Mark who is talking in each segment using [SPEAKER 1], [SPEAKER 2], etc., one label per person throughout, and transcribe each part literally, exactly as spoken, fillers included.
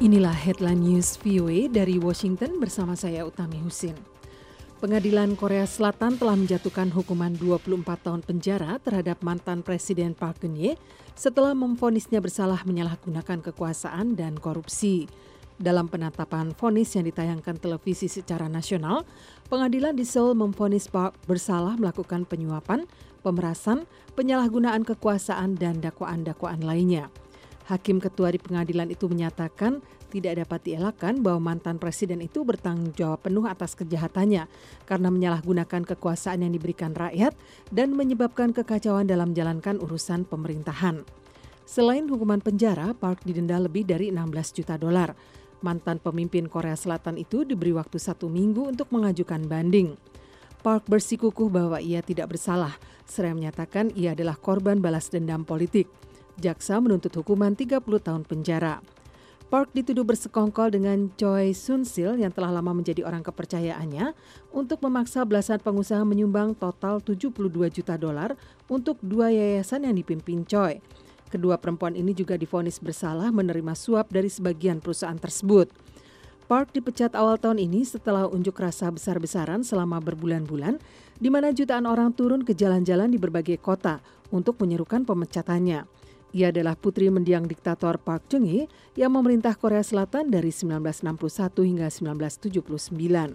[SPEAKER 1] Inilah headline news V O A dari Washington bersama saya Utami Husin. Pengadilan Korea Selatan telah menjatuhkan hukuman dua puluh empat tahun penjara terhadap mantan Presiden Park Geun-hye setelah memvonisnya bersalah menyalahgunakan kekuasaan dan korupsi. Dalam penetapan vonis yang ditayangkan televisi secara nasional, pengadilan di Seoul memvonis Park bersalah melakukan penyuapan, pemerasan, penyalahgunaan kekuasaan dan dakwaan-dakwaan lainnya. Hakim ketua di pengadilan itu menyatakan tidak dapat dielakkan bahwa mantan presiden itu bertanggung jawab penuh atas kejahatannya karena menyalahgunakan kekuasaan yang diberikan rakyat dan menyebabkan kekacauan dalam menjalankan urusan pemerintahan. Selain hukuman penjara, Park didenda lebih dari enam belas juta dolar. Mantan pemimpin Korea Selatan itu diberi waktu satu minggu untuk mengajukan banding. Park bersikukuh bahwa ia tidak bersalah, seraya menyatakan ia adalah korban balas dendam politik. Jaksa menuntut hukuman tiga puluh tahun penjara. Park dituduh bersekongkol dengan Choi Soon-sil yang telah lama menjadi orang kepercayaannya untuk memaksa belasan pengusaha menyumbang total tujuh puluh dua juta dolar untuk dua yayasan yang dipimpin Choi. Kedua perempuan ini juga divonis bersalah menerima suap dari sebagian perusahaan tersebut. Park dipecat awal tahun ini setelah unjuk rasa besar-besaran selama berbulan-bulan di mana jutaan orang turun ke jalan-jalan di berbagai kota untuk menyerukan pemecatannya. Ia adalah putri mendiang diktator Park Geun-hye yang memerintah Korea Selatan dari seribu sembilan ratus enam puluh satu hingga seribu sembilan ratus tujuh puluh sembilan.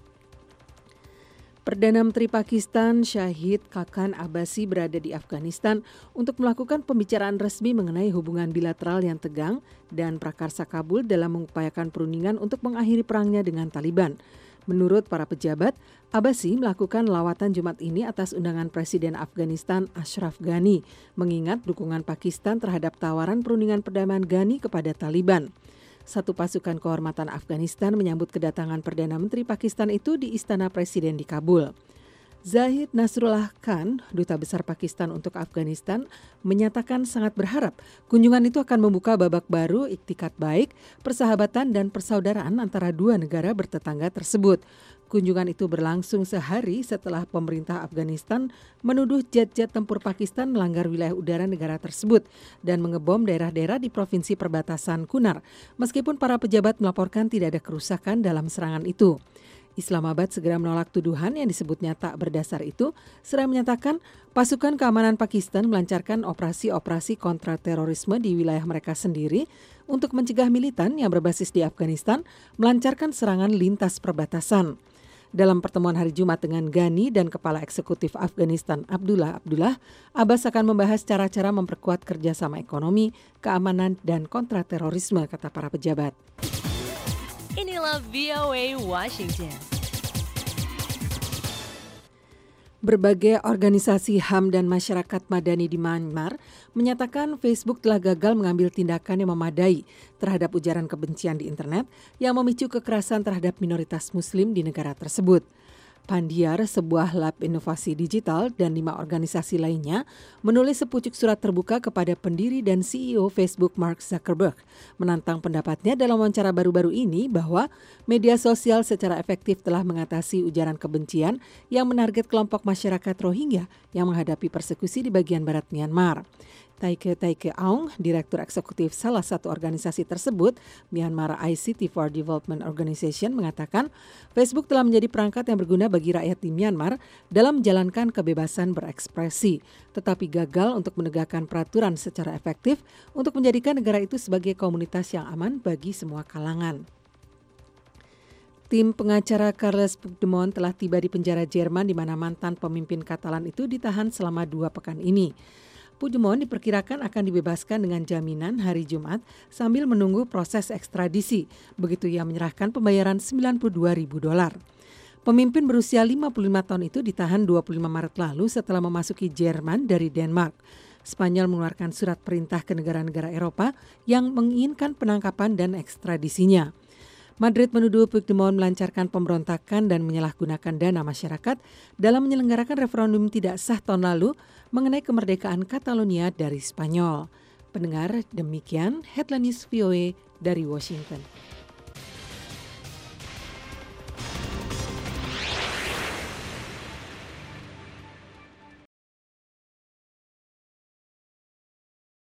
[SPEAKER 1] Perdana Menteri Pakistan Shahid Khaqan Abbasi berada di Afghanistan untuk melakukan pembicaraan resmi mengenai hubungan bilateral yang tegang dan prakarsa Kabul dalam mengupayakan perundingan untuk mengakhiri perangnya dengan Taliban. Menurut para pejabat, Abbasi melakukan lawatan Jumat ini atas undangan Presiden Afghanistan Ashraf Ghani, mengingat dukungan Pakistan terhadap tawaran perundingan perdamaian Ghani kepada Taliban. Satu pasukan kehormatan Afghanistan menyambut kedatangan Perdana Menteri Pakistan itu di Istana Presiden di Kabul. Zahid Nasrullah Khan, Duta Besar Pakistan untuk Afghanistan, menyatakan sangat berharap kunjungan itu akan membuka babak baru iktikat baik, persahabatan dan persaudaraan antara dua negara bertetangga tersebut. Kunjungan itu berlangsung sehari setelah pemerintah Afghanistan menuduh jet-jet tempur Pakistan melanggar wilayah udara negara tersebut dan mengebom daerah-daerah di provinsi perbatasan Kunar, meskipun para pejabat melaporkan tidak ada kerusakan dalam serangan itu. Islamabad segera menolak tuduhan yang disebutnya tak berdasar itu, seraya menyatakan pasukan keamanan Pakistan melancarkan operasi-operasi kontra terorisme di wilayah mereka sendiri untuk mencegah militan yang berbasis di Afghanistan melancarkan serangan lintas perbatasan. Dalam pertemuan hari Jumat dengan Ghani dan Kepala Eksekutif Afghanistan Abdullah Abdullah, Abbas akan membahas cara-cara memperkuat kerjasama ekonomi, keamanan, dan kontra terorisme, kata para pejabat.
[SPEAKER 2] Inilah V O A Washington.
[SPEAKER 1] Berbagai organisasi H A M dan masyarakat madani di Myanmar menyatakan Facebook telah gagal mengambil tindakan yang memadai terhadap ujaran kebencian di internet yang memicu kekerasan terhadap minoritas Muslim di negara tersebut. Pandiar, sebuah lab inovasi digital dan lima organisasi lainnya menulis sepucuk surat terbuka kepada pendiri dan C E O Facebook Mark Zuckerberg, menantang pendapatnya dalam wawancara baru-baru ini bahwa media sosial secara efektif telah mengatasi ujaran kebencian yang menarget kelompok masyarakat Rohingya yang menghadapi persekusi di bagian barat Myanmar. Taike Taike Aung, Direktur Eksekutif salah satu organisasi tersebut, Myanmar I C T for Development Organization, mengatakan Facebook telah menjadi perangkat yang berguna bagi rakyat di Myanmar dalam menjalankan kebebasan berekspresi, tetapi gagal untuk menegakkan peraturan secara efektif untuk menjadikan negara itu sebagai komunitas yang aman bagi semua kalangan. Tim pengacara Carles Puigdemont telah tiba di penjara Jerman di mana mantan pemimpin Katalan itu ditahan selama dua pekan ini. Puigdemont diperkirakan akan dibebaskan dengan jaminan hari Jumat sambil menunggu proses ekstradisi. Begitu ia menyerahkan pembayaran sembilan puluh dua ribu dolar. Pemimpin berusia lima puluh lima tahun itu ditahan dua puluh lima Maret lalu setelah memasuki Jerman dari Denmark. Spanyol mengeluarkan surat perintah ke negara-negara Eropa yang menginginkan penangkapan dan ekstradisinya. Madrid menuduh Puigdemont melancarkan pemberontakan dan menyalahgunakan dana masyarakat dalam menyelenggarakan referendum tidak sah tahun lalu mengenai kemerdekaan Catalonia dari Spanyol. Pendengar, demikian headline news V O A dari Washington.